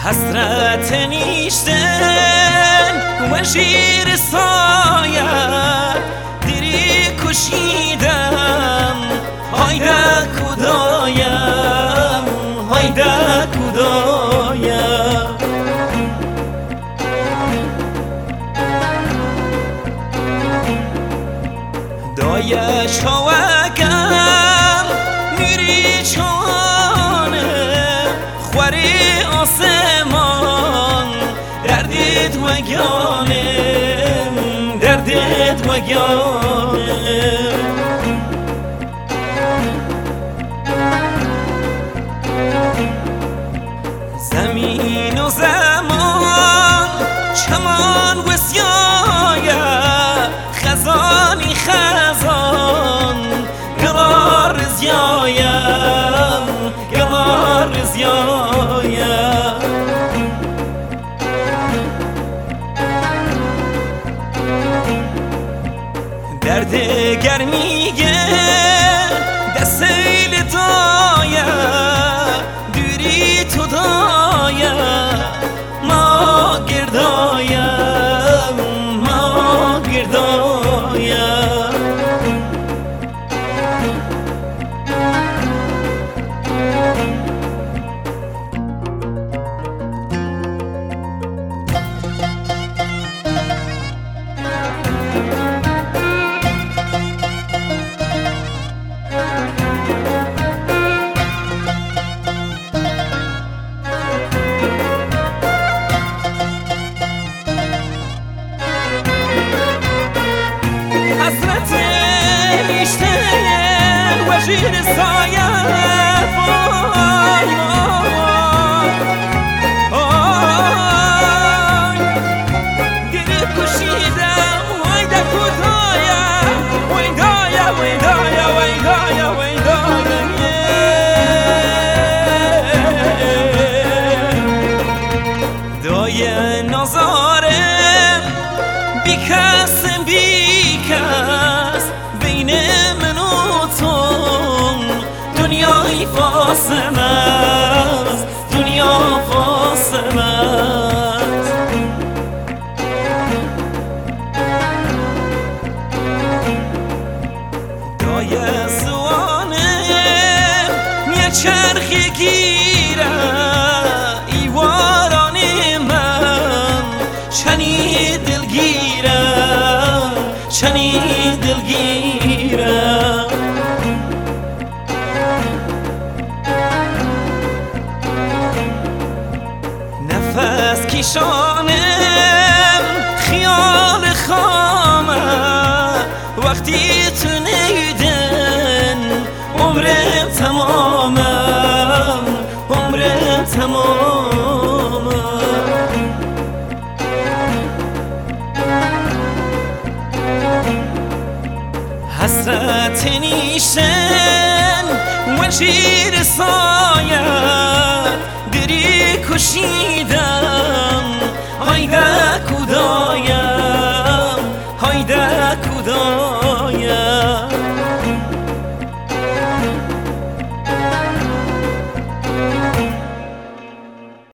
حسرت نیشتن و شیر سایه دیری کشیدم هایده کدایم هایده کدایم دایه شوگم میری چانه خوری آسمان دردت وگانه دردت وگانه زمین و زمان چمان و سیایه خزانی خزان قرار زیایم قرار زیایم درد گرمیه دسیل دایه دوری تو دایه ما گردایم ما گردایم حسرت نیشتن و شیر سایه گره کشیدم ویده کدایا ویدایا ویدایا ویدایا ویدایا دایه نازارم بیکسم بیکس بین من و تو دنیای فاصله است دنیا فاصله است دایه سوانم یه چرخی گیره ایواران من چنی دلگیرم چنی دلگیرم نفس کشانم خیال خامه وقتی تو نیدن عمرم تمامم عمرم تمامم حسرت نیشن و شیر سایه دری کشیدم هایده کدام